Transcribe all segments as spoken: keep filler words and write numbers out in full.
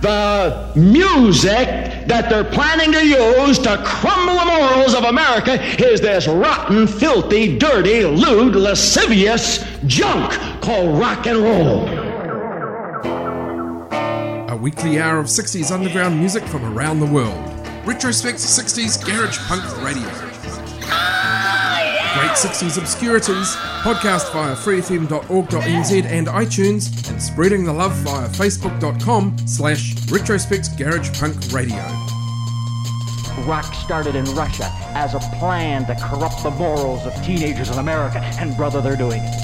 the music that they're planning to use to crumble the morals of America is this rotten, filthy, dirty, lewd, lascivious junk called rock and roll. A weekly hour of sixties underground music from around the world. Retrospect sixties Garage Punk Radio. Great sixties obscurities, podcast via free f m dot org dot n z and iTunes, and spreading the love via facebook.com slash retrospect garage punk radio. Rock started in Russia as a plan to corrupt the morals of teenagers in America, and brother, they're doing it.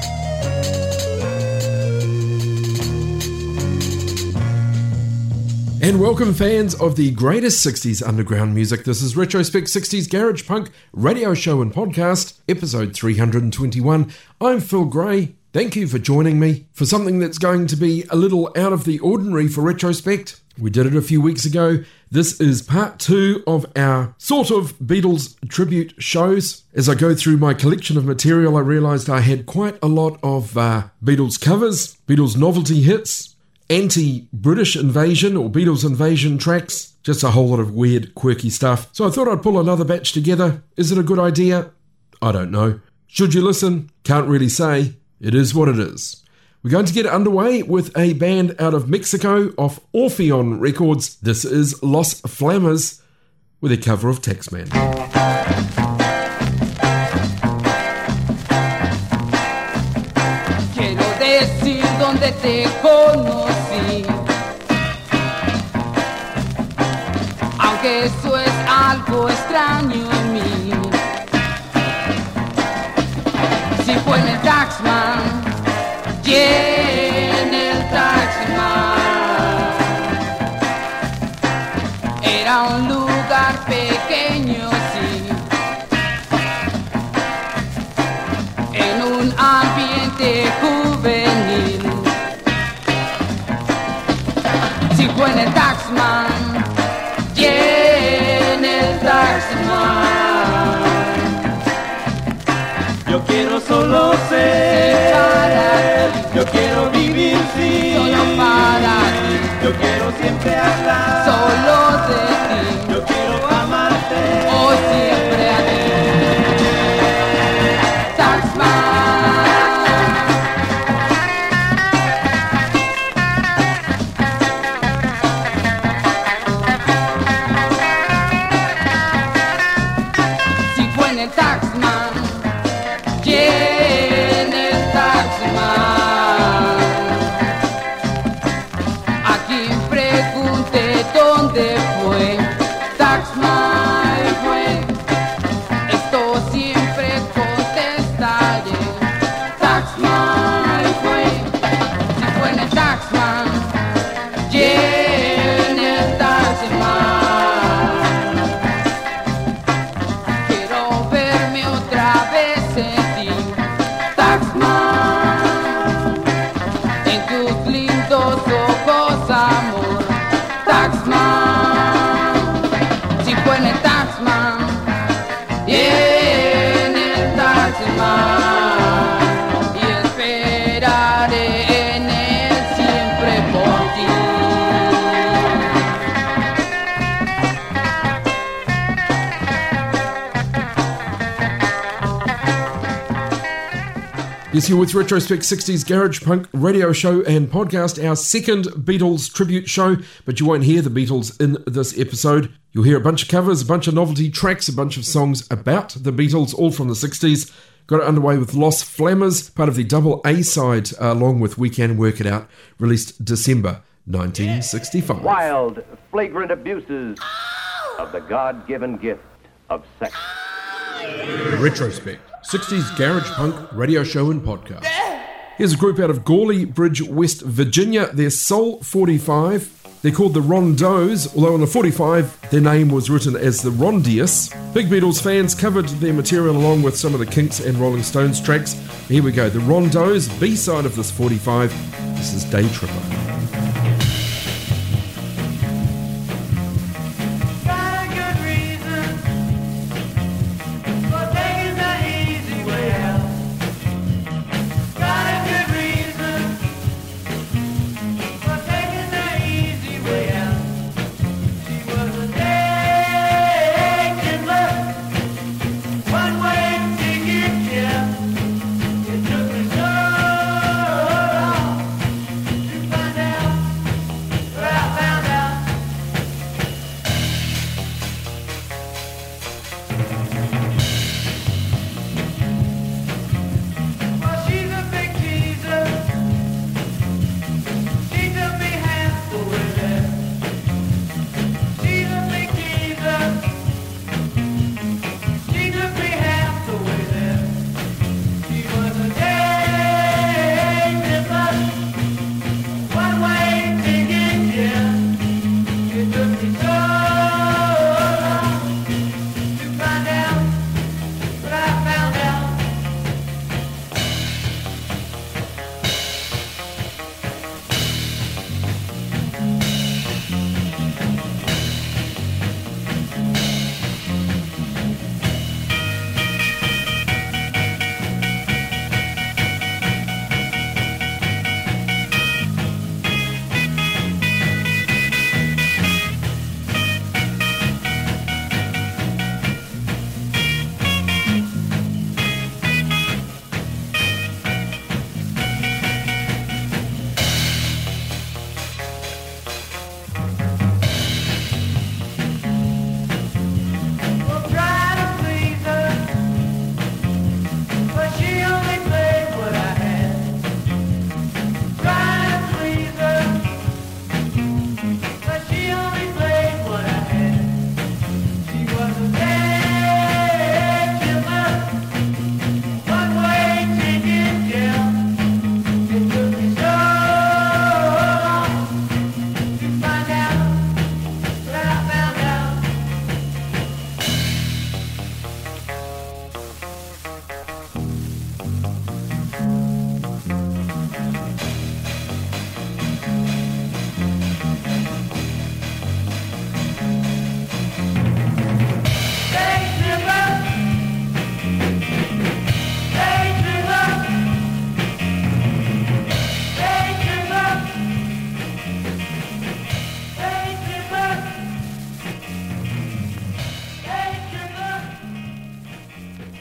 And welcome fans of the greatest sixties underground music. This is Retrospect sixties Garage Punk Radio Show and Podcast, episode three hundred twenty-one. I'm Phil Gray. Thank you for joining me for something that's going to be a little out of the ordinary for Retrospect. We did it a few weeks ago. This is part two of our sort of Beatles tribute shows. As I go through my collection of material, I realised I had quite a lot of uh, Beatles covers, Beatles novelty hits, anti-British invasion or Beatles invasion tracks, just a whole lot of weird, quirky stuff. So I thought I'd pull another batch together. Is it a good idea? I don't know. Should you listen? Can't really say. It is what it is. We're going to get underway with a band out of Mexico off Orpheon Records. This is Los Flammers with a cover of Taxman. Quiero decir dónde te conocí, aunque eso es algo extraño en mí. Si fue en el Taxman, yeah, en el Taxman. Era un lugar pequeño, sí, en un ambiente juvenil. Si fue en el Taxman, yeah, en el Taxman. Yo quiero solo ser, yo quiero vivir sin, solo para ti, yo quiero siempre hablar, solo de ti, yo quiero amarte, oh siempre a ti. Si fue en el Taxman, yeah, en el Taxman. A quien pregunte dónde fue, Taxman fue. Esto siempre contestaré, Taxman fue. Si fue en el Taxman, yeah, en el Taxman. Quiero verme otra vez en ti, Taxman, en tus lindos ojos, amor, Taxman. Si fue en el Taxman, yeah, en el Taxman, y esperaré en él siempre por ti. Yes, you're with Retrospect sixties Garage Punk Radio Show and Podcast, our second Beatles tribute show, but you won't hear the Beatles in this episode. You'll hear a bunch of covers, a bunch of novelty tracks, a bunch of songs about the Beatles, all from the sixties. Got it underway with Los Flammers, part of the double A-side, uh, along with We Can Work It Out, released December nineteen sixty-five. Wild, flagrant abuses of the God-given gift of sex. Retrospect sixties Garage Punk Radio Show and Podcast. Here's a group out of Gawley Bridge, West Virginia. They're Soul forty-five. They're called the Rondos, although on the forty-five their name was written as the Rondius. Big Beatles fans covered their material along with some of the Kinks and Rolling Stones tracks. Here we go, the Rondos, B-side of this forty-five. This is Day Tripper. Got a good reason for taking the easy way.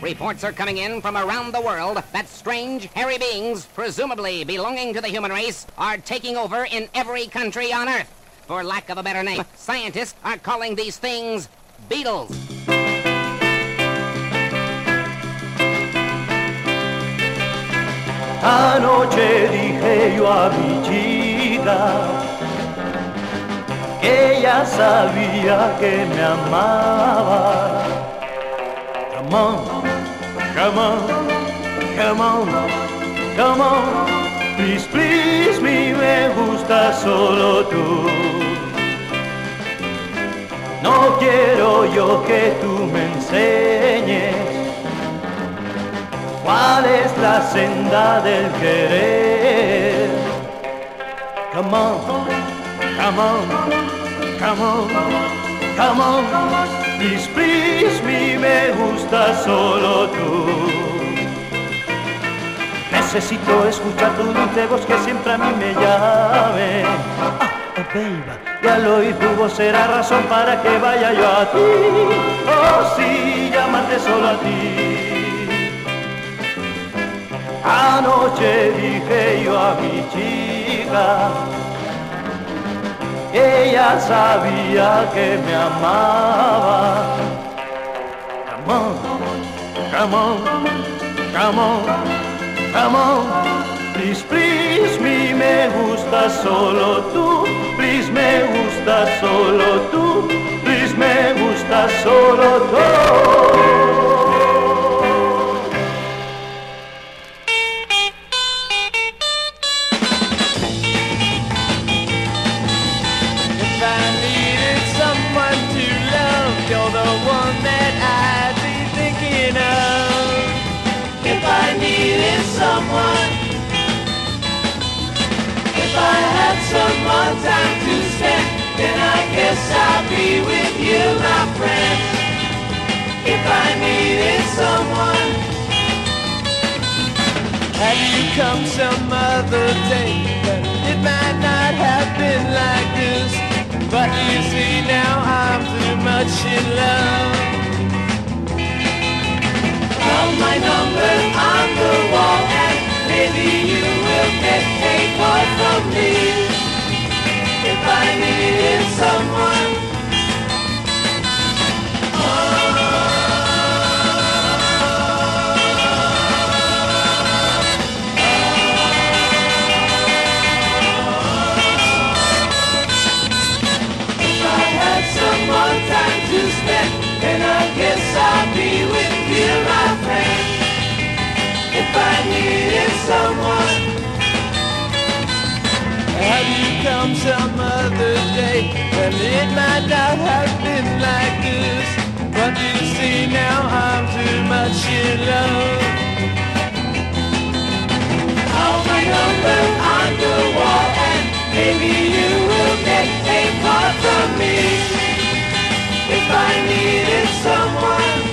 Reports are coming in from around the world that strange, hairy beings, presumably belonging to the human race, are taking over in every country on Earth. For lack of a better name, scientists are calling these things beetles. Anoche dije yo a mi chica que ella sabía que me amaba. Come on, come on, come on, come on. Please, please, mi me gusta solo tú. No quiero yo que tú me enseñes cuál es la senda del querer. Come on, come on, come on, come on. Please, please, mi me gusta solo tú. Necesito escuchar tu dulce voz que siempre a mí me llame. Ah, oh baby, y al oír tu voz será razón para que vaya yo a ti. Oh sí, llamarte solo a ti. Anoche dije yo a mi chica, ella sabía que me amaba. Come on, come on, come on, come on. Please, please, mi me gusta solo tú. Please, me gusta solo tú. Please, me gusta solo tú. Someone, if I had some more time to spend, then I guess I'll be with you, my friend. If I needed someone, had you come some other day, but it might not have been like this. But you see now I'm too much in love. Call my number on the wall and maybe you will get a call from me. If I needed someone, if I had some more time to spend, then I guess I'll be with you, my friend. If I needed someone, had you come some other day, then it might not have been like this. But you see now I'm too much in love. Call my number on the wall and maybe you will get a call from me. If I needed someone,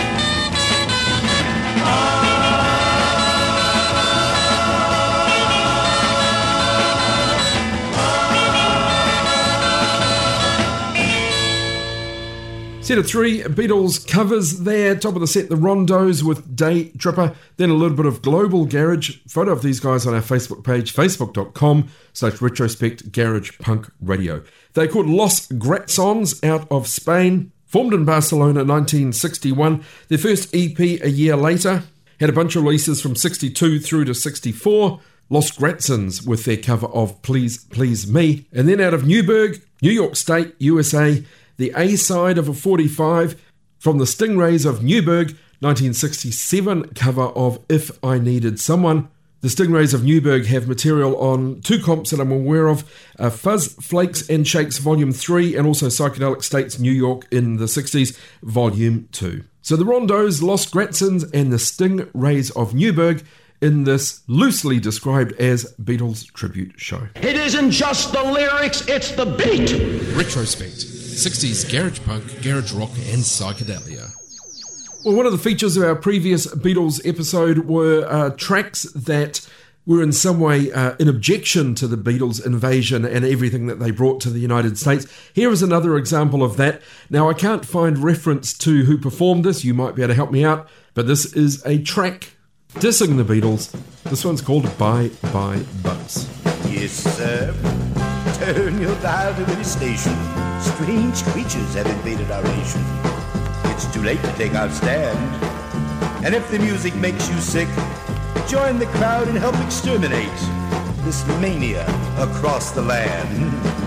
Set of three Beatles covers there. Top of the set, the Rondos with Day Tripper. Then a little bit of Global Garage. Photo of these guys on our Facebook page, facebook.com slash retrospect garage punk radio. They're called Los Gratzons out of Spain. Formed in Barcelona nineteen sixty-one. Their first E P a year later. Had a bunch of releases from sixty-two through to sixty-four. Los Gratzons with their cover of Please Please Me. And then out of Newburgh, New York State, U S A, the A-side of a forty-five from the Stingrays of Newburgh, nineteen sixty-seven cover of If I Needed Someone. The Stingrays of Newburgh have material on two comps that I'm aware of, uh, Fuzz, Flakes and Shakes Volume three and also Psychedelic States New York in the sixties Volume two. So the Rondos, Los Gratzons and the Stingrays of Newburgh in this loosely described as Beatles tribute show. It isn't just the lyrics, it's the beat. Retrospect, sixties garage punk, garage rock and psychedelia. Well, one of the features of our previous Beatles episode were uh, tracks that were in some way uh, in objection to the Beatles' invasion and everything that they brought to the United States. Here is another example of that. Now, I can't find reference to who performed this. You might be able to help me out. But this is a track dissing the Beatles. This one's called Bye Bye Bugs. Yes, sir. Turn your dial to any station. Strange creatures have invaded our nation. It's too late to take our stand. And if the music makes you sick, join the crowd and help exterminate this mania across the land.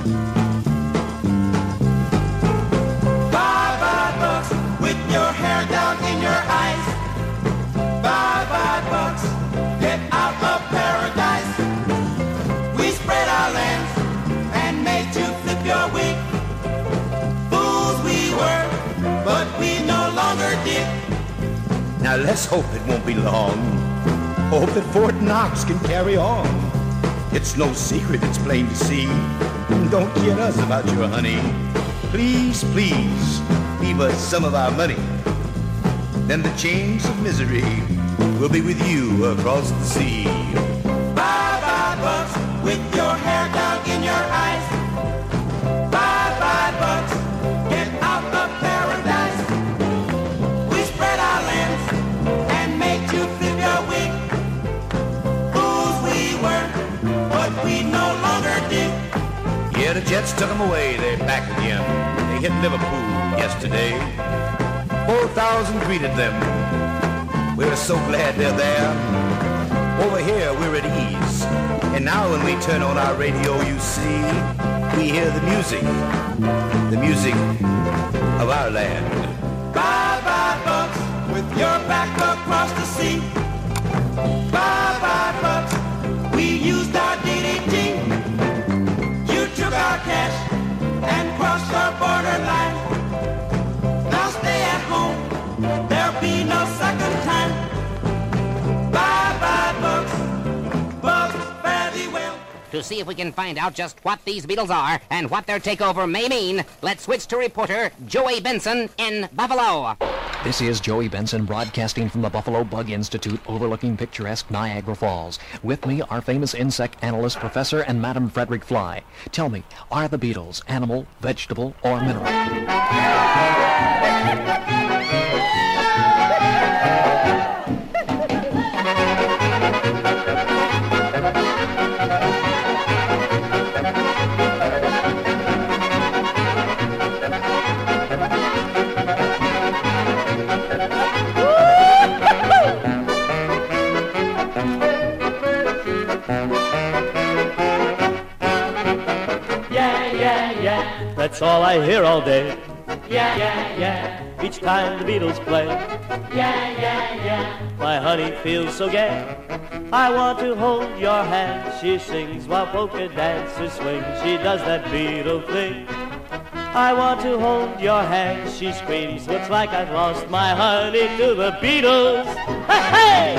Bye bye bugs with your hair down in your eyes. Bye bye bugs, get out of paradise. We spread our lands and made you flip your wig. Fools we were, but we no longer did. Now let's hope it won't be long. Hope that Fort Knox can carry on. It's no secret, it's plain to see. Don't kid us about your honey. Please, please, leave us some of our money. Then the chains of misery will be with you across the sea. Bye bye bugs with your hair down in your eyes. Bye bye bugs, get out of paradise. We spread our lands and made you flip your wig. Fools we were, but we no longer did. Yeah, the Jets took them away, they're back again. They hit Liverpool yesterday. Four thousand greeted them. We're so glad they're there. Over here we're at ease. And now when we turn on our radio, you see, we hear the music. The music of our land. Bye bye bugs with your back across the sea. Bye bye bugs, we used our D D T. You took our cash and crossed our borderline. Now stay at home, there'll be no second time. Bye bye bugs, bugs fare thee well. To see if we can find out just what these Beatles are and what their takeover may mean, let's switch to reporter Joey Benson in Buffalo. This is Joey Benson broadcasting from the Buffalo Bug Institute overlooking picturesque Niagara Falls. With me, our famous insect analyst, Professor and Madam Frederick Fly. Tell me, are the Beatles animal, vegetable, or mineral? That's all I hear all day. Yeah, yeah, yeah. Each time the Beatles play, Yeah, yeah, yeah. my honey feels so gay. I want to hold your hand, she sings while polka dancers swing. She does that Beatle thing. I want to hold your hand, she screams. Looks like I've lost my honey to the Beatles. Hey, hey!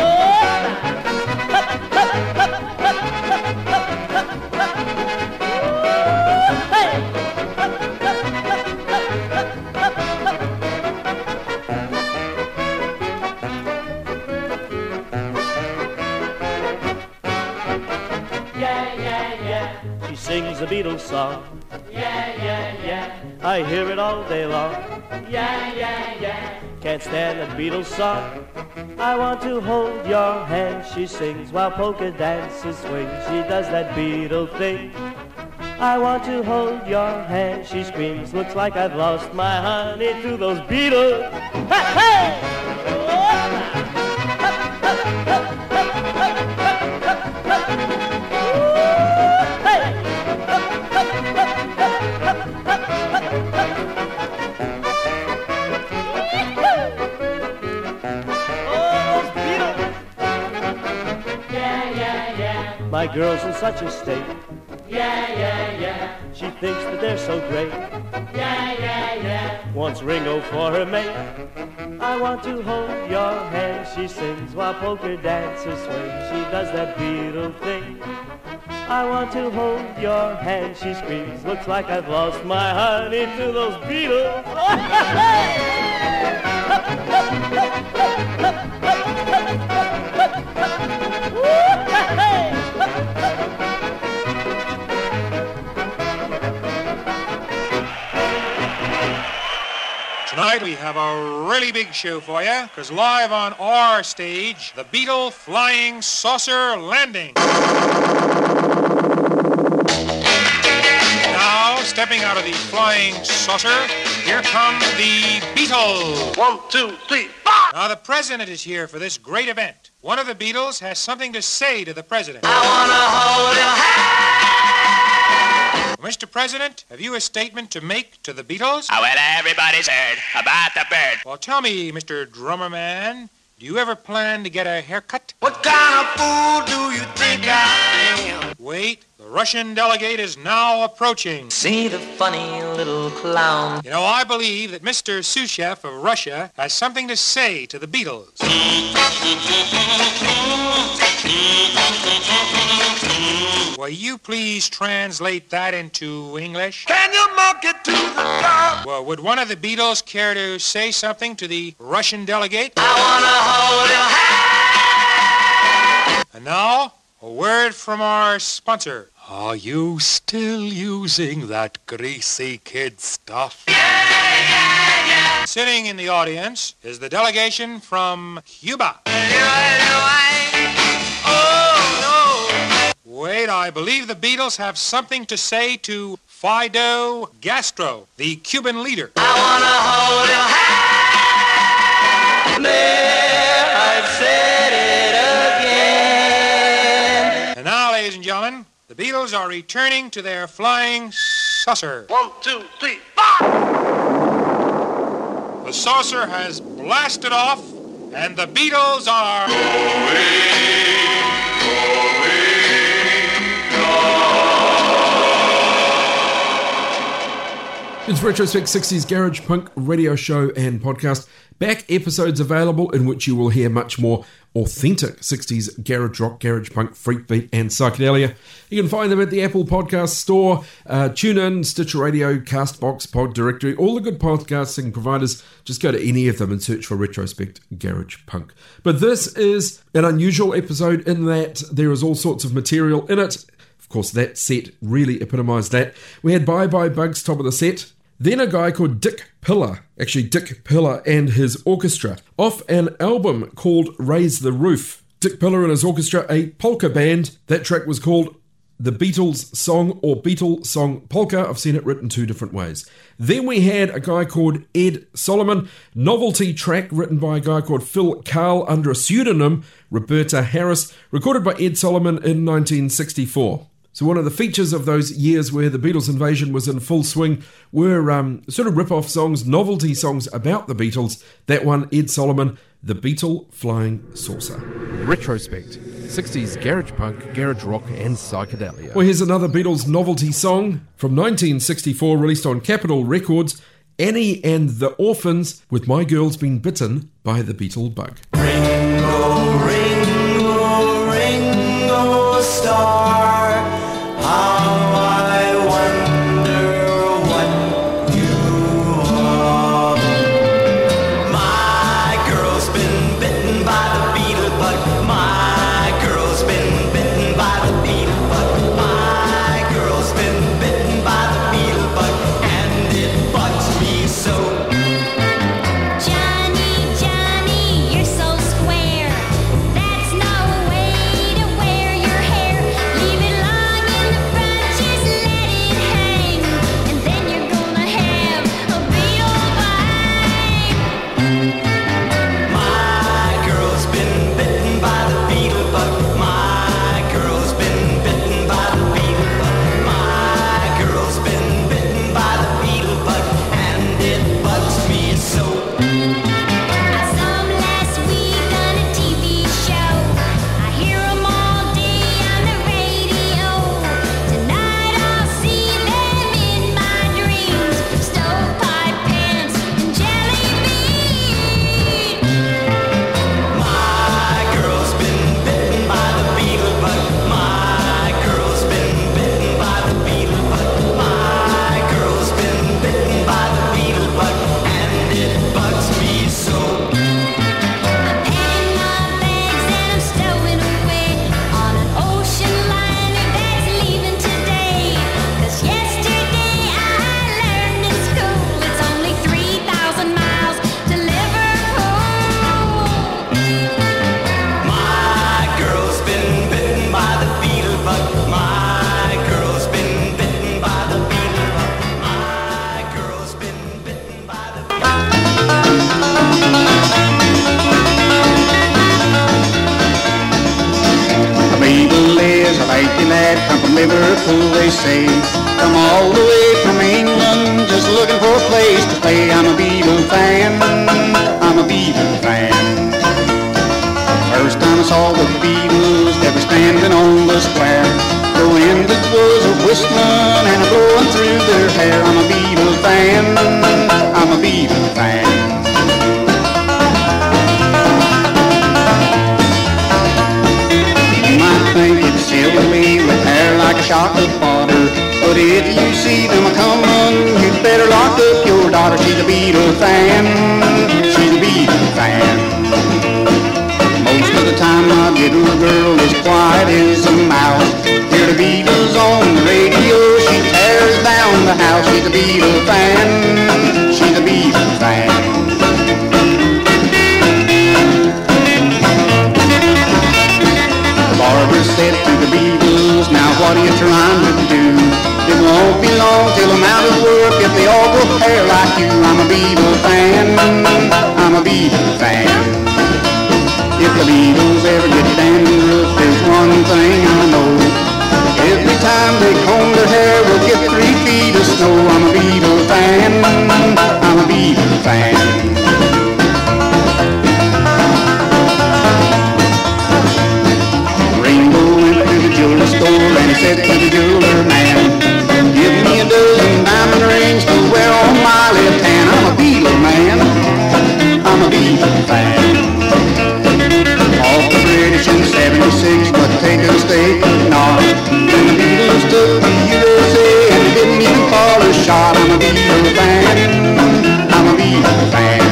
Sings a Beatles song. Yeah, yeah, yeah. I hear it all day long. Yeah, yeah, yeah. Can't stand that Beatles song. I want to hold your hand, she sings while polka dancers swing. She does that Beatle thing. I want to hold your hand, she screams. Looks like I've lost my honey to those Beatles. Hey, hey! My girl's in such a state. Yeah, yeah, yeah. She thinks that they're so great. Yeah, yeah, yeah. Wants Ringo for her mate. I want to hold your hand, she sings while polka dancers swing. She does that Beatle thing. I want to hold your hand, she screams. Looks like I've lost my honey to those Beatles. Tonight we have a really big show for you, because live on our stage, the Beatle Flying Saucer Landing. Now, stepping out of the flying saucer, here come the Beatles. One, two, three, four. Now, the president is here for this great event. One of the Beatles has something to say to the president. I wanna hold your hand. Mister President, have you a statement to make to the Beatles? Oh, well, everybody's heard about the bird. Well, tell me, Mister Drummer Man, do you ever plan to get a haircut? What kind of fool do you think I am? Wait, the Russian delegate is now approaching. See the funny little clown. You know, I believe that Mister Sushef of Russia has something to say to the Beatles. Will you please translate that into English? Can you mock it to the top? Well, would one of the Beatles care to say something to the Russian delegate? I wanna hold your hand. And now, a word from our sponsor. Are you still using that greasy kid stuff? Yeah, yeah, yeah. Sitting in the audience is the delegation from Cuba. Wait, I believe the Beatles have something to say to Fidel Castro, the Cuban leader. I wanna hold your hand. There, I've said it again. And now, ladies and gentlemen, the Beatles are returning to their flying saucer. One, two, three, four. The saucer has blasted off, and the Beatles are... It's Retrospect sixties Garage Punk radio show and podcast. Back episodes available in which you will hear much more authentic sixties garage rock, garage punk, freak beat and psychedelia. You can find them at the Apple Podcast Store, uh, TuneIn, Stitcher Radio, Castbox, Pod Directory, all the good podcasting providers. Just go to any of them and search for Retrospect Garage Punk. But this is an unusual episode in that there is all sorts of material in it. Of course, that set really epitomised that. We had Bye Bye Bugs top of the set. Then a guy called Dick Pillar, actually Dick Pillar and his orchestra, off an album called Raise the Roof. Dick Pillar and his orchestra, a polka band. That track was called The Beatles Song or Beatle Song Polka. I've seen it written two different ways. Then we had a guy called Ed Solomon, novelty track written by a guy called Phil Carl under a pseudonym, Roberta Harris, recorded by Ed Solomon in nineteen sixty-four. So one of the features of those years where the Beatles invasion was in full swing were um, sort of rip-off songs, novelty songs about the Beatles. That one, Ed Solomon, The Beatle Flying Saucer. Retrospect, sixties garage punk, garage rock and psychedelia. Well, here's another Beatles novelty song from nineteen sixty-four, released on Capitol Records, Annie and the Orphans, with My Girl's Been Bitten by the Beetle Bug. Ringo, Ringo, Ringo Starr. How I wonder what you are. My girl's been bitten by the beetle bug. My girl's been bitten by the beetle bug. My girl's been bitten by the beetle bug, and it bugs me so. Johnny, Johnny, you're so square. That's they say. Come all the way from England, just looking for a place to play. I'm a Beatle fan, I'm a Beatle fan. First time I saw the Beatles, they were standing on the square. The wind that was a whistling and a blowing through their hair. I'm a Beatle fan, I'm a Beatle fan. You might think it's silly with hair like a shock of water, but if you see them a-comin', you'd better lock up your daughter. She's a Beatle fan, she's a Beatle fan. Most of the time my little girl is quiet as a mouse. Hear the Beatles on the radio, she tears down the house. She's a Beatle fan, she's a Beatle fan. The barber said to the Beatles, now what are you trying to do? It won't be long till I'm out of work if they all go hair like you. I'm a Beatle fan, I'm a Beatle fan. If the Beatles ever get dandruff, there's one thing I know. Every time they comb their hair, we'll get three feet of snow. I'm a Beatle fan, I'm a Beatle fan. Ringo went to the jewelry store and he said to the jeweler man, give me a dozen diamond rings to wear on my left hand. I'm a Beatle man, I'm a Beatle fan. Off the British in seventy-six, but take a mistake, not. Then the Beatles took the U S A and they didn't even call a shot. I'm a Beatle fan, I'm a Beatle fan.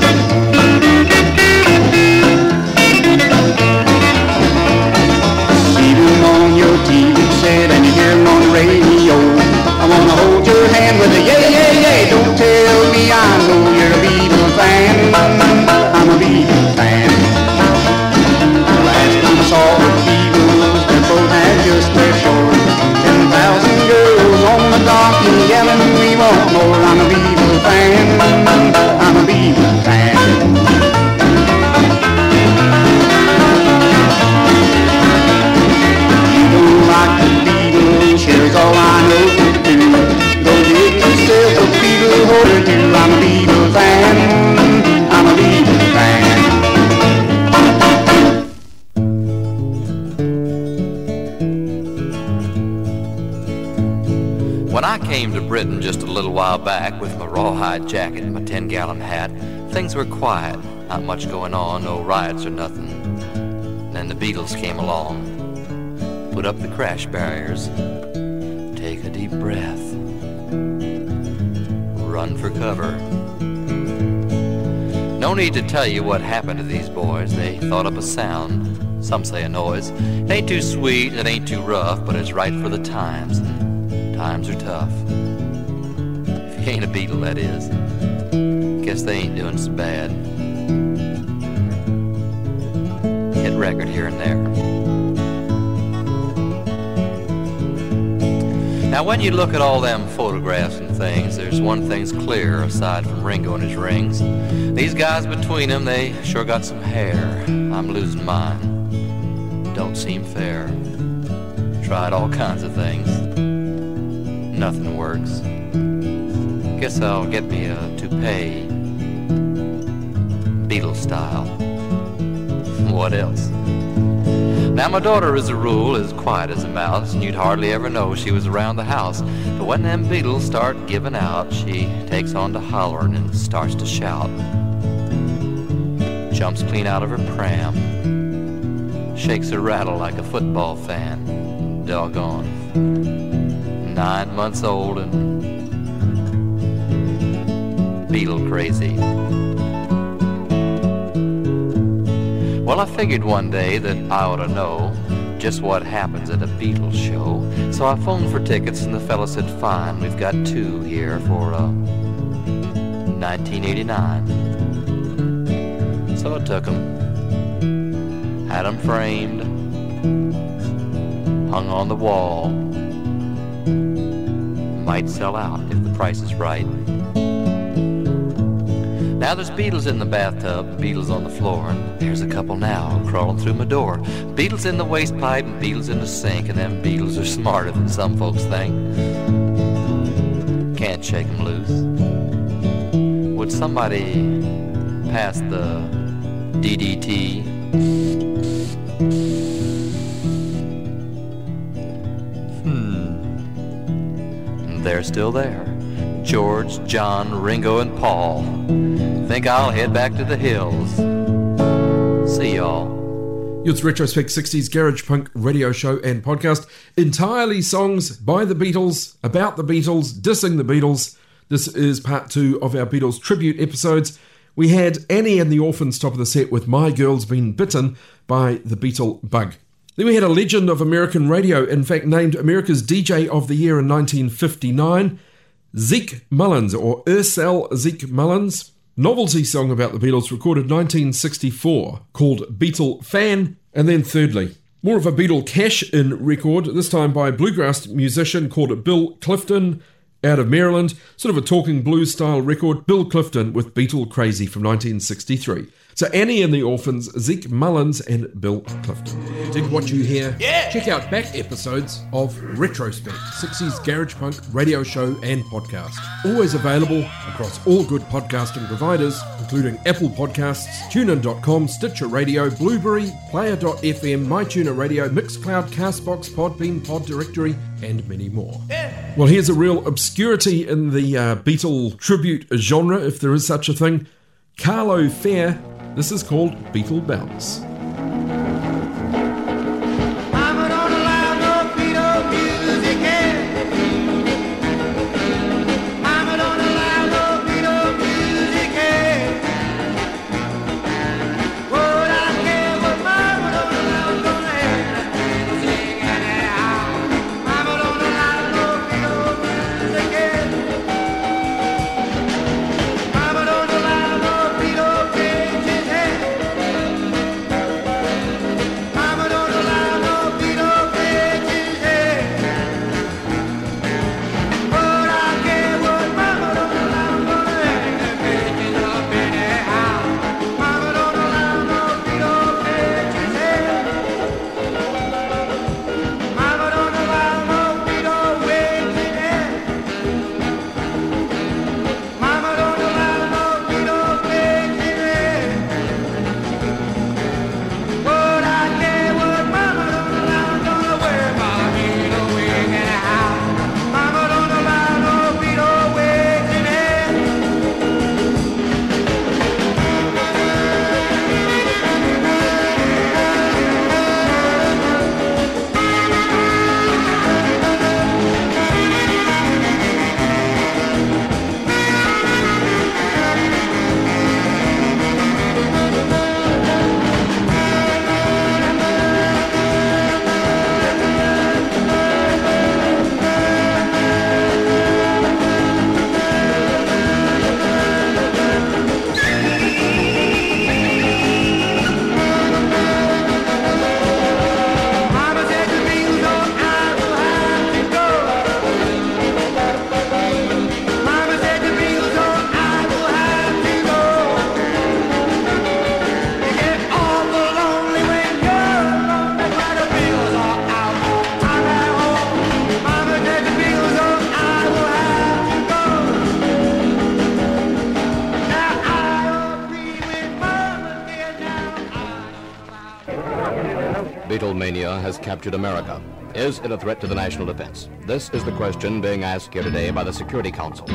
See them on your T V set and you hear them on the radio. I wanna hold your hand with a yay, yay, yay. Don't tell me I know you're a Beatle fan, I'm a Beatle fan. I saw the Beatles, they both had just their shore. Ten thousand girls on the dock yelling, we want more. I'm a Beatle fan, I'm a Beatle fan. You don't like the Beatles, here's all I know to do. Go get yourself a Beatle holder too. I'm a Beatle fan, I'm a Beatle fan. When I came to Britain just a little while back with my rawhide jacket and my ten-gallon hat, things were quiet, not much going on, no riots or nothing. Then the Beatles came along, put up the crash barriers, take a deep breath, run for cover. No need to tell you what happened to these boys. They thought up a sound, some say a noise. It ain't too sweet, it ain't too rough, but it's right for the times. Times are tough. If you ain't a Beatle, that is. Guess they ain't doing so bad. Hit record here and there. Now when you look at all them photographs and things, there's one thing's clear aside from Ringo and his rings. These guys between them, they sure got some hair. I'm losing mine. Don't seem fair. Tried all kinds of things. Nothing works. Guess I'll get me a toupee, Beatle style. What else? Now my daughter, as a rule, is quiet as a mouse, and you'd hardly ever know she was around the house. But when them Beatles start giving out, she takes on to hollering and starts to shout. Jumps clean out of her pram, shakes her rattle like a football fan. Doggone. Nine months old and Beatle crazy. Well, I figured one day that I ought to know just what happens at a Beatles show. So I phoned for tickets and the fella said, fine, we've got two here for uh, nineteen eighty-nine. So I took them, had them framed, hung on the wall. Might sell out if the price is right. Now there's beetles in the bathtub, beetles on the floor, and there's a couple now crawling through my door. Beetles in the waste pipe and beetles in the sink, and them beetles are smarter than some folks think. Can't shake 'em loose. Would somebody pass the D D T? Hmm. They're still there. George, John, Ringo, and Paul. Think I'll head back to the hills. See y'all. It's Retrospect sixties Garage Punk radio show and podcast. Entirely songs by the Beatles, about the Beatles, dissing the Beatles. This is part two of our Beatles tribute episodes. We had Annie and the Orphans top of the set with My Girl's Been Bitten by the Beatle Bug. Then we had a legend of American radio, in fact named America's D J of the Year in nineteen fifty-nine, Zeke Mullins, or Ursel Zeke Mullins. Novelty song about the Beatles recorded nineteen sixty-four called Beatle Fan. And then thirdly, more of a Beatle cash-in record, this time by a bluegrass musician called Bill Clifton out of Maryland. Sort of a talking blues style record, Bill Clifton with Beatle Crazy from nineteen sixty-three. So Annie and the Orphans, Zeke Mullins and Bill Clifton. Did what you hear? Yeah! Check out back episodes of Retrospect, sixties Garage Punk radio show and podcast. Always available across all good podcasting providers, including Apple Podcasts, TuneIn dot com, Stitcher Radio, Blueberry, Player dot f m, MyTuner Radio, Mixcloud, Castbox, Podbean, Pod Directory, and many more. Yeah. Well, here's a real obscurity in the uh, Beatle tribute genre, if there is such a thing. Carlo Fair. This is called Beatle Bounce. Beatlemania has captured America. Is it a threat to the national defense? This is the question being asked here today by the Security Council.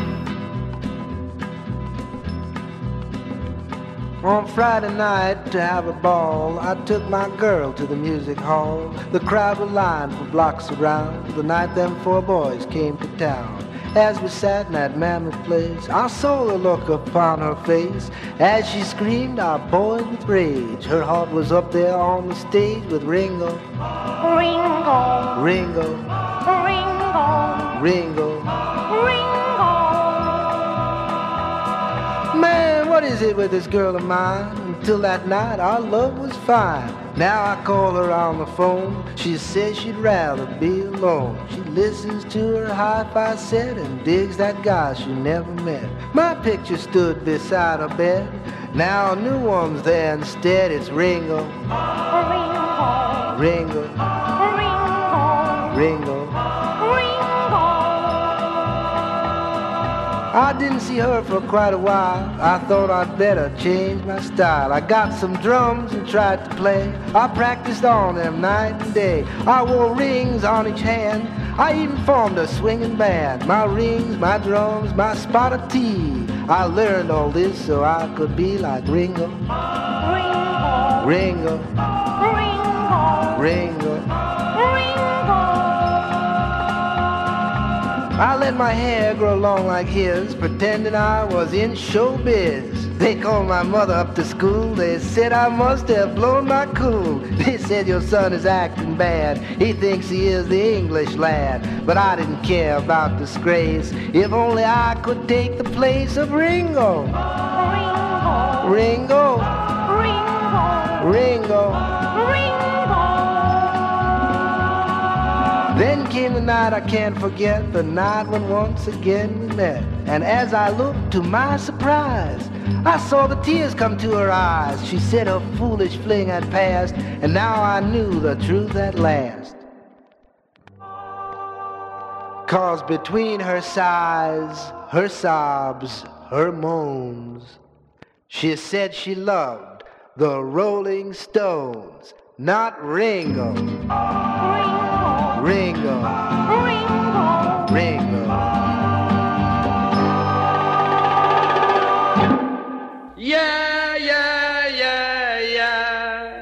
On Friday night, to have a ball, I took my girl to the music hall. The crowd was lined for blocks around the night them four boys came to town. As we sat in that mammoth place, I saw the look upon her face. As she screamed, I boiled with rage. Her heart was up there on the stage with Ringo, Ringo, Ringo, Ringo, Ringo, Ringo. Man, what is it with this girl of mine? Until that night, our love was fine. Now I call her on the phone. She says she'd rather be alone. She listens to her hi-fi set and digs that guy she never met. My picture stood beside her bed. Now a new one's there instead. It's Ringo. Ringo. Ringo. Ringo. I didn't see her for quite a while. I thought I'd better change my style. I got some drums and tried to play. I practiced on them night and day. I wore rings on each hand. I even formed a swinging band. My rings, my drums, my spot of tea. I learned all this so I could be like Ringo. Ringo. Ringo. Ringo. Ringo. I let my hair grow long like his, pretending I was in showbiz. They called my mother up to school. They said I must have blown my cool. They said your son is acting bad. He thinks he is the English lad. But I didn't care about disgrace. If only I could take the place of Ringo. Ringo. Ringo. Ringo. Ringo. Then came the night I can't forget, the night when once again we met. And as I looked, to my surprise, I saw the tears come to her eyes. She said her foolish fling had passed, and now I knew the truth at last. 'Cause between her sighs, her sobs, her moans, she said she loved the Rolling Stones, not Ringo. Ringo. Ringo. Ringo. Yeah, yeah, yeah, yeah.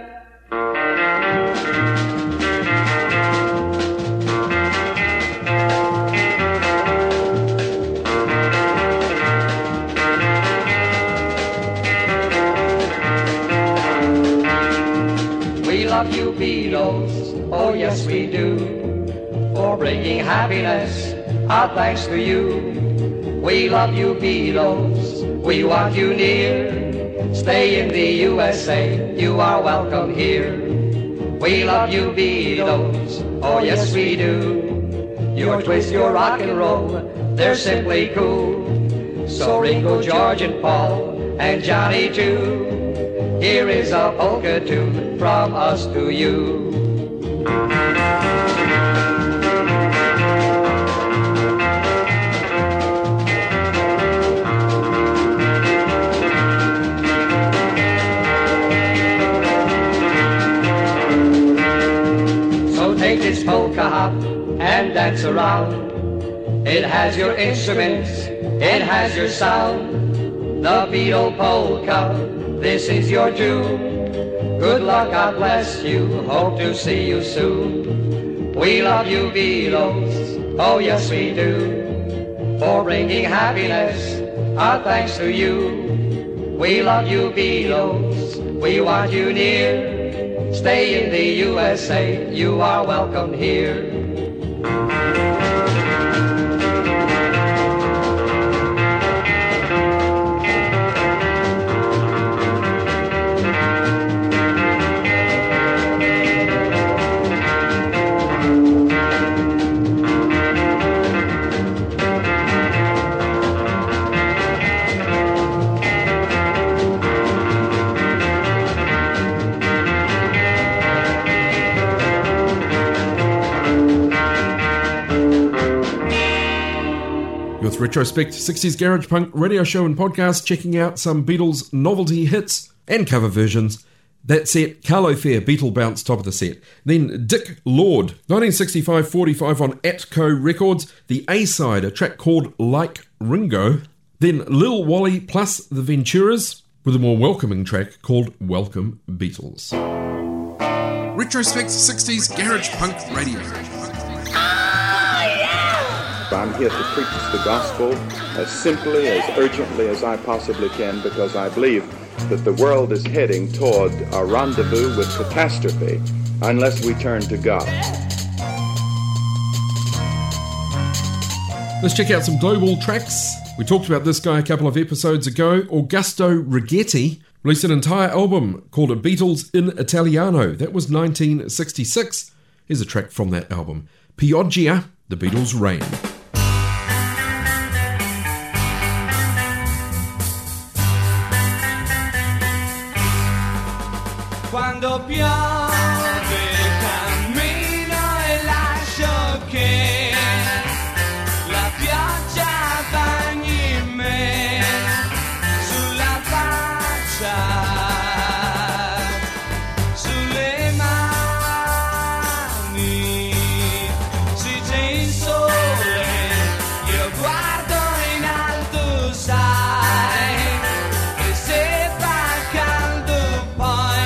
We love you, Beatles. Oh, yes, we do. For bringing happiness, our thanks to you. We love you, Beatles, we want you near. Stay in the U S A, you are welcome here. We love you, Beatles, oh yes we do. Your twist, your rock and roll, they're simply cool. So Ringo, George and Paul, and Johnny too. Here is a polka tune from us to you. Take this polka hop and dance around. It has your instruments, it has your sound. The Beatle polka, this is your tune. Good luck, God bless you, hope to see you soon. We love you, Beatles, oh yes we do. For bringing happiness, our thanks to you. We love you, Beatles, we want you near. Stay in the U S A, you are welcome here. With Retrospect sixties Garage Punk radio show and podcast, checking out some Beatles novelty hits and cover versions. That set, Carlo Fair, Beatle Bounce, top of the set. Then Dick Lord, nineteen sixty-five forty-five on Atco Records, the A-side, a track called Like Ringo. Then Lil Wally plus the Venturas, with a more welcoming track called Welcome Beatles. Retrospect sixties Garage Punk Radio. I'm here to preach the gospel as simply, as urgently as I possibly can, because I believe that the world is heading toward a rendezvous with catastrophe unless we turn to God. Let's check out some global tracks. We talked about this guy a couple of episodes ago, Augusto Righetti, Released an entire album called Beatles in Italiano. That was nineteen sixty-six. Here's a track from that album. Pioggia, The Beatles' Rain. Quando piove cammino e lascio che la pioggia bagni me sulla faccia, sulle mani, si c'è il sole, io guardo in alto, sai, e se fa caldo poi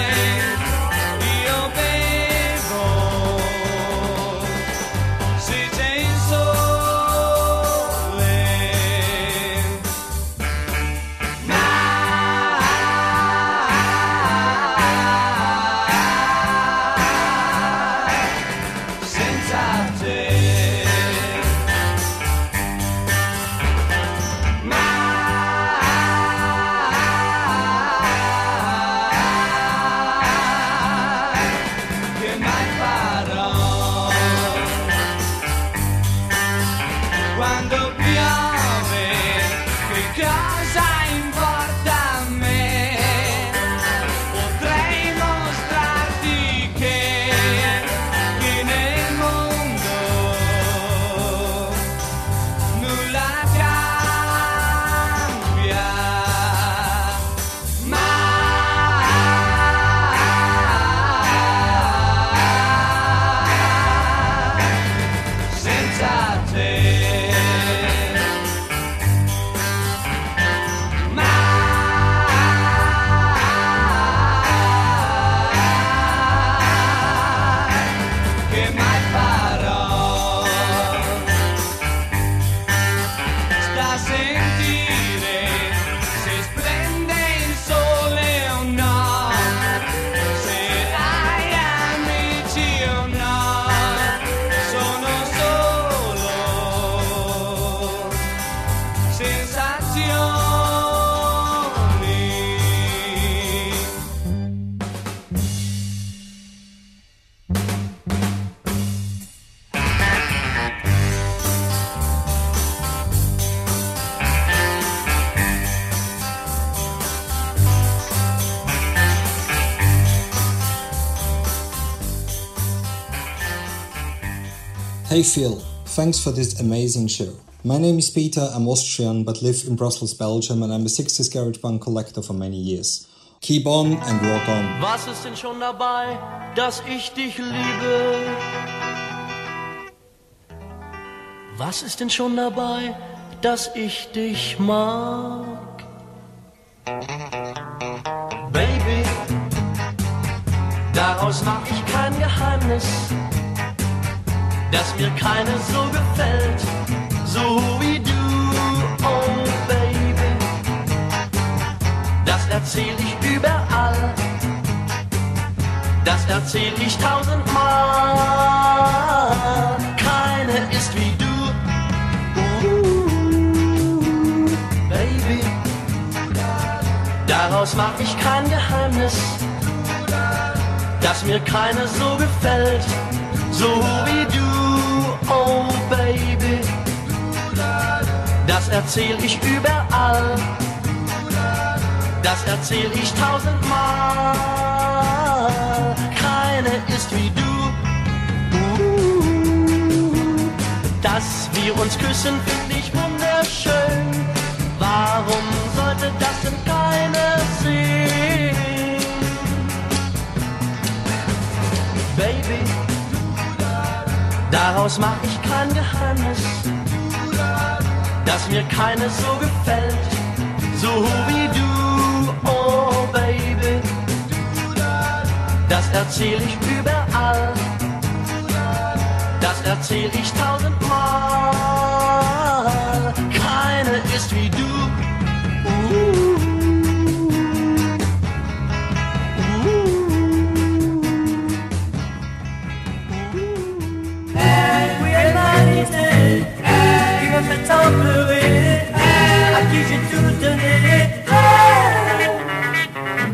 Hey Phil, thanks for this amazing show. My name is Peter, I'm Austrian but live in Brussels, Belgium, and I'm a sixties garage punk collector for many years. Keep on and rock on. Was ist denn schon dabei, dass ich dich liebe? Was ist denn schon dabei, dass ich dich mag? Baby, daraus mach ich kein Geheimnis, dass mir keine so gefällt, so wie du, oh Baby. Das erzähl ich überall, das erzähl ich tausendmal. Keine ist wie du, uh, Baby. Daraus mach ich kein Geheimnis, dass mir keine so gefällt, so wie du, oh Baby. Das erzähl ich überall, das erzähl ich tausendmal. Keine ist wie du, uh, dass wir uns küssen, find ich wunderschön. Warum sollte das denn keiner sehen? Baby, daraus mach ich kein Geheimnis, dass mir keine so gefällt, so wie du, oh Baby. Das erzähl ich überall, das erzähl ich tausendmal. Keine ist wie du, uh, qui me fait tant pleurer, à qui j'ai tout donné.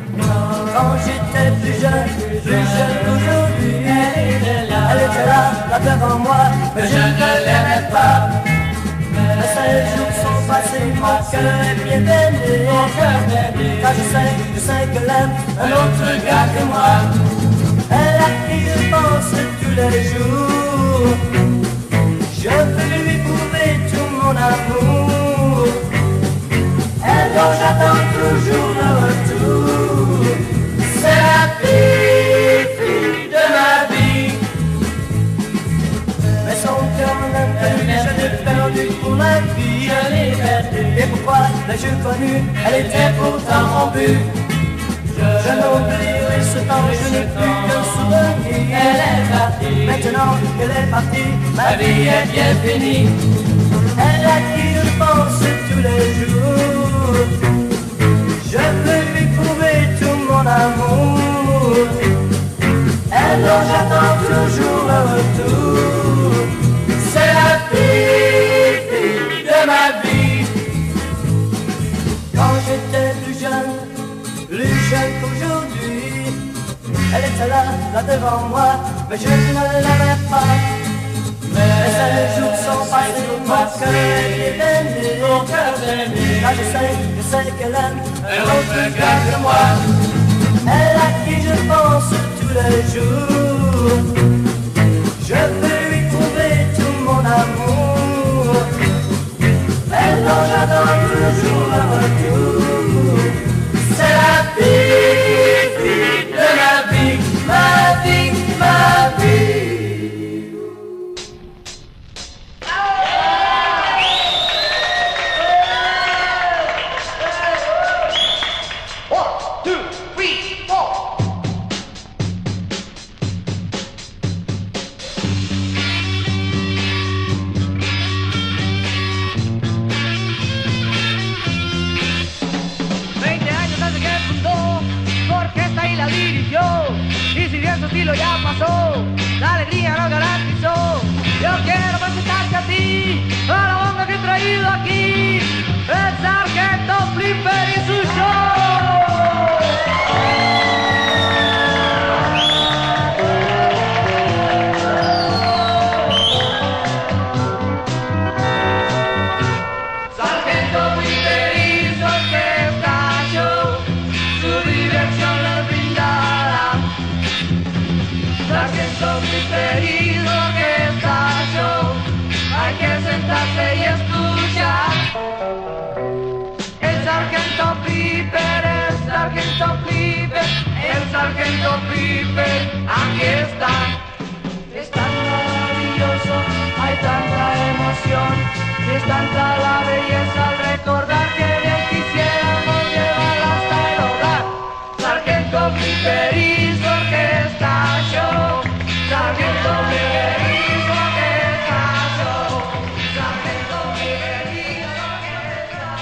cœur est bien baigné, mon cœur baigné. Car je sais, je sais qu'elle aime un autre gars que moi. Elle à qui je pense tous les jours. Je veux lui prouver tout mon amour. Elle dont j'attends toujours le retour. C'est la fille, fille de ma vie. Mais son cœur n'a perdu, je l'ai perdu pour la vie. Je l'ai perdu. Et pourquoi l'ai-je connue? Elle était pourtant mon but. Je n'oublierai ce temps, je n'ai plus qu'un souvenir. Elle est partie, maintenant qu'elle est partie, ma vie est bien finie. Elle à qui je pense tous les jours. Je peux lui prouver tout mon amour. Elle dont j'attends toujours le retour. C'est la fille, fille de ma vie. Quand j'étais plus jeune, plus jeune qu'aujourd'hui, elle était là, là devant moi, mais je ne l'aimais pas. Mais les jours sont passés, mon cœur est baigné, mon cœur baigné. Car je sais, je sais qu'elle aime un autre gars que moi. Elle à qui je pense tous les jours. Je peux lui prouver tout mon amour. Elle dont j'attends toujours le retour. C'est la vie, vie de ma vie, ma vie, ma vie. Y si bien su estilo ya pasó, la alegría no garantizó. Yo quiero presentarte a ti, a la banda que he traído aquí, el Sargento Flipper y su show. Sargento Flipper y su orquesta show, su diversión les brindará. Sargento Flipper y su orquesta show, hay que sentarse y escuchar. El Sargento Flipper, el Sargento Flipper, el Sargento Flipper, aquí está. Es tan maravilloso, hay tanta emoción, es tanta la belleza al recordar que bien quisiéramos llevarla hasta el hogar. Sargento Flipper y su orquesta show, Sargento Flipper y su orquesta show, Sargento Flipper y su orquesta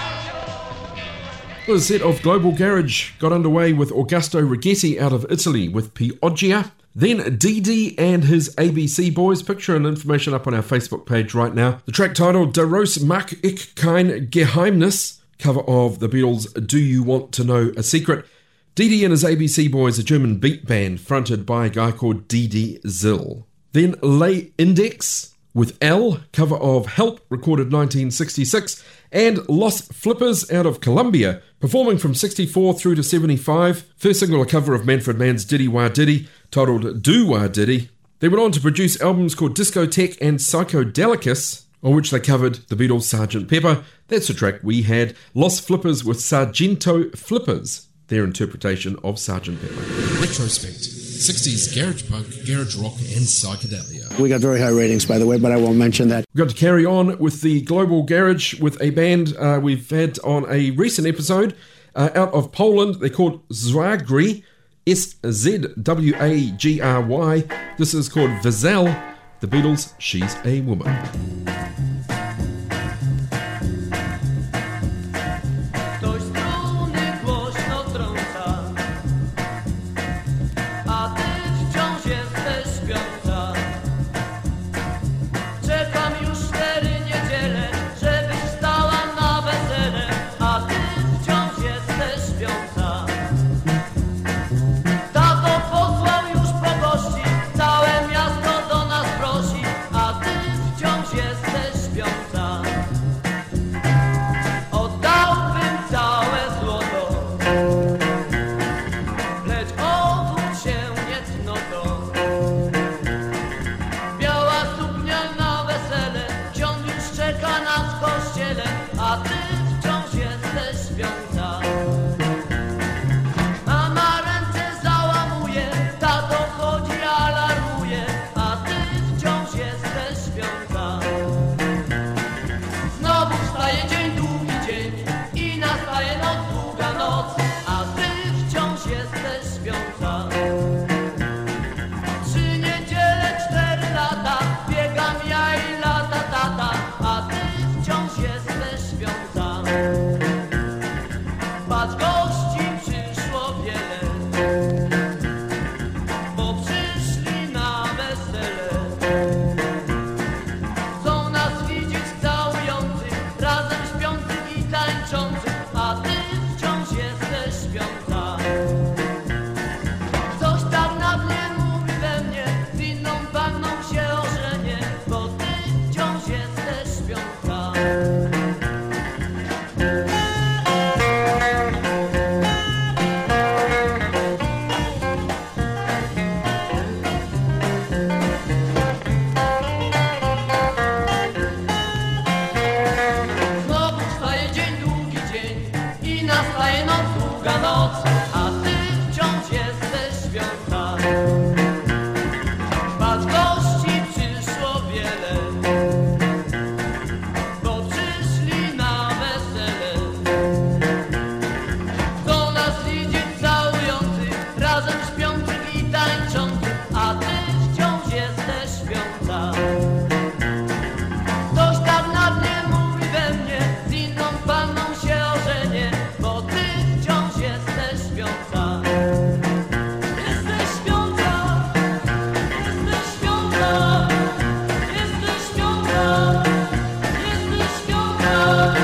show. The set of Global Garage got underway with Augusto Righetti out of Italy with Pioggia. Then Didi and his A B C Boys. Picture and information up on our Facebook page right now. The track titled Daraus Mag Ik Kein Geheimnis, cover of the Beatles' Do You Want to Know a Secret. Didi and his A B C Boys, a German beat band fronted by a guy called Didi Zill. Then Lay Index with L, cover of Help, recorded nineteen sixty-six. And Los Flippers out of Colombia, performing from sixty-four through to seventy-five. First single, a cover of Manfred Mann's Diddy Wah Diddy, titled Do Wah Diddy. They went on to produce albums called Discotheque and Psychodelicus, on which they covered the Beatles' Sergeant Pepper. That's the track we had. Los Flippers with Sargento Flippers, their interpretation of Sergeant Pepper. Retrospect, sixties garage punk, garage rock and psychedelia. We got very high ratings, by the way, but I won't mention that. We've got to carry on with the Global Garage with a band uh, we've had on a recent episode uh, out of Poland. They're called Zwagry, S Z W A G R Y. This is called Vizel. The Beatles' She's a Woman. Całe miasto do nas prosi, a ty wciąż jesteś śpiący, a ty wciąż jesteś śpiąca. Coś tak na mnie mówi we mnie, z inną panną się ożenię, bo ty wciąż jesteś śpiąca. Znowu wstaje dzień, długi dzień i nastaje noc, długa noc, a ty wciąż jesteś śpiąca. Patrz, gości przyszło wiele, bo przyszli na wesele. Do nas idzie całujących, razem śpiących i tańczących, a ty wciąż jesteś śpiąca. Ktoś tak na mnie mówi we mnie, z inną panną się ożenię, bo ty wciąż jesteś śpiąca. Jesteś śpiąca, jesteś śpiąca, jesteś śpiąca, jesteś śpiąca.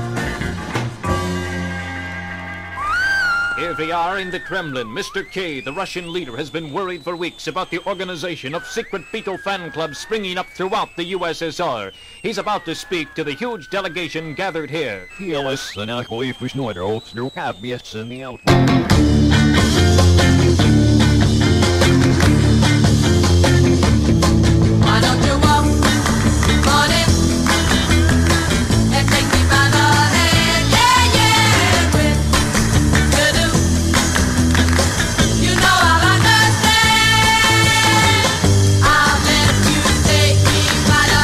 Here we are in the Kremlin. Mister K, the Russian leader, has been worried for weeks about the organization of secret Beatle fan clubs springing up throughout the U S S R. He's about to speak to the huge delegation gathered here. Why don't you walk on in and take me by the hand? Yeah, yeah, when you do, you know I'll understand. I'll let you take me by the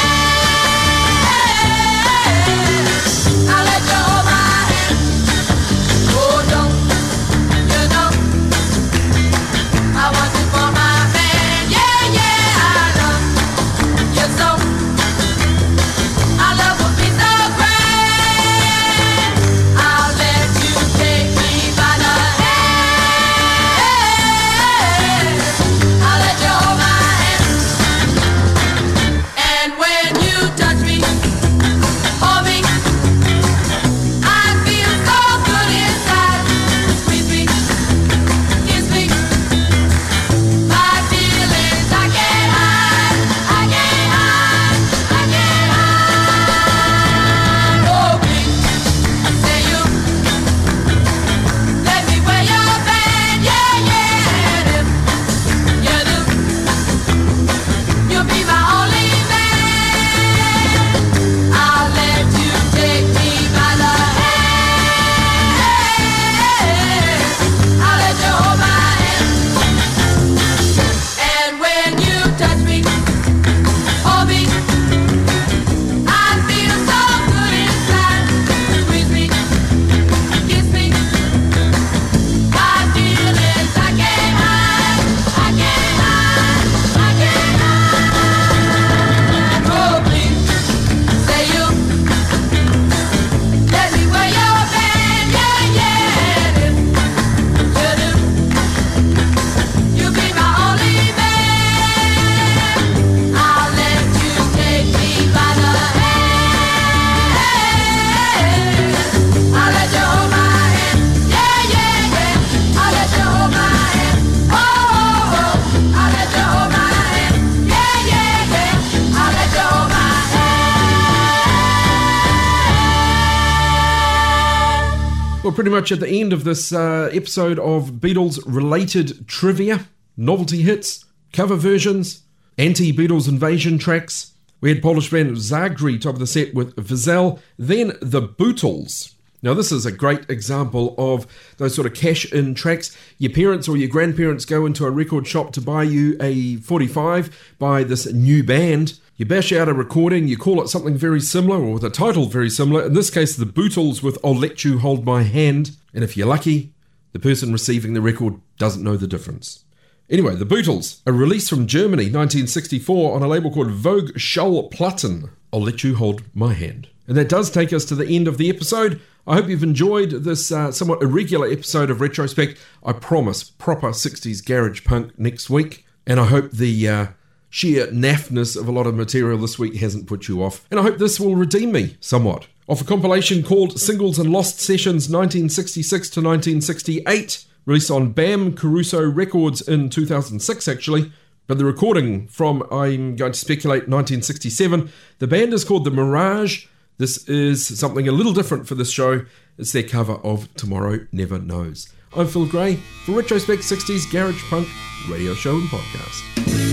hand. I'll let you hold my hand. Oh, don't you know I want you for my man? Yeah, yeah, I love you so. Our love will be so great. I'll let you take me by the hand. I'll let you hold my hand. And when you touch me, hold me, I feel so good inside. Squeeze me, kiss me, my feelings I can't hide, I can't hide, I can't hide. Oh, please, say you, let me wear your band, yeah, yeah. And if you do, you'll be my only man. I'll let you take me by the hand. I'll let you hold my hand. And when you touch me, hold me, I feel so good inside. Squeeze me, kiss me, my feelings I can't hide, I can't hide, I can't hide. Oh, please, say you, let me wear your band, yeah, yeah. And if you do, you'll be my only man. I'll let you take me by the hand. I'll let you hold my hand. Yeah, yeah, yeah. I'll let you hold my hand. Oh, oh, oh. I'll let you hold my hand. Yeah, yeah, yeah. I'll let you hold my hand. Well, pretty much at the end of this uh, episode of Beatles-related trivia, novelty hits, cover versions, anti-Beatles invasion tracks. We had Polish band Zagri top of the set with Vizel, then the Bootles. Now this is a great example of those sort of cash-in tracks. Your parents or your grandparents go into a record shop to buy you a forty-five by this new band. You bash out a recording, you call it something very similar, or with a title very similar. In this case, the Bootles with I'll Let You Hold My Hand. And if you're lucky, the person receiving the record doesn't know the difference. Anyway, the Bootles, a release from Germany, nineteen sixty-four, on a label called Vogue Schallplatten. I'll Let You Hold My Hand. And that does take us to the end of the episode. I hope you've enjoyed this uh, somewhat irregular episode of Retrospect. I promise proper sixties garage punk next week. And I hope the uh, sheer naffness of a lot of material this week hasn't put you off. And I hope this will redeem me somewhat. off a compilation called Singles and Lost Sessions nineteen sixty-six to nineteen sixty-eight, released on Bam Caruso Records in two thousand six actually, but the recording from, I'm going to speculate, nineteen sixty-seven. The band is called The Mirage. This is something a little different for this show. It's their cover of Tomorrow Never Knows. I'm Phil Gray for Retrospect sixties Garage Punk Radio Show and Podcast.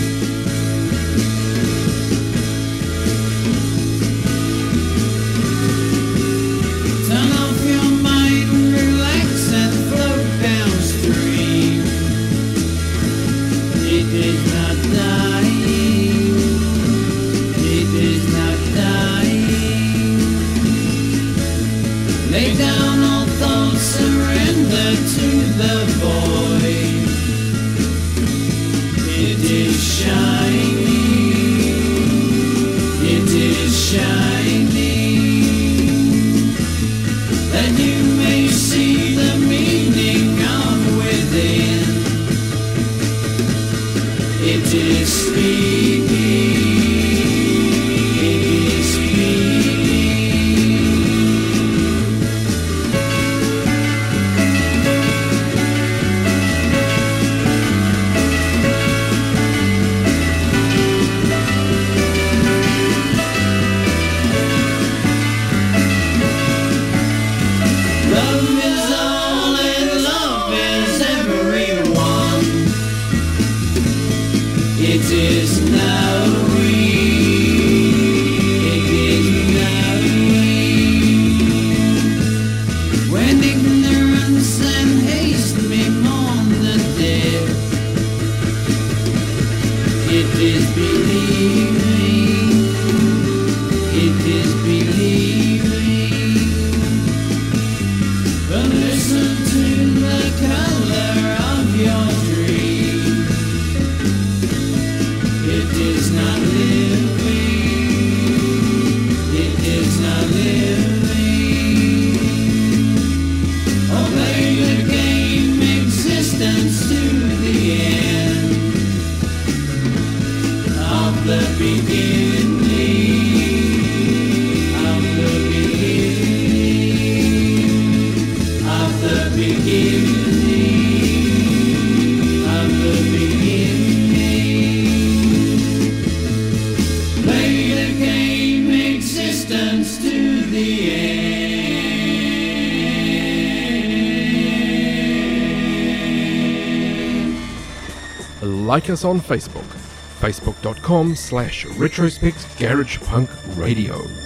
Like us on Facebook, facebook.com slash retrospect garage punk radio.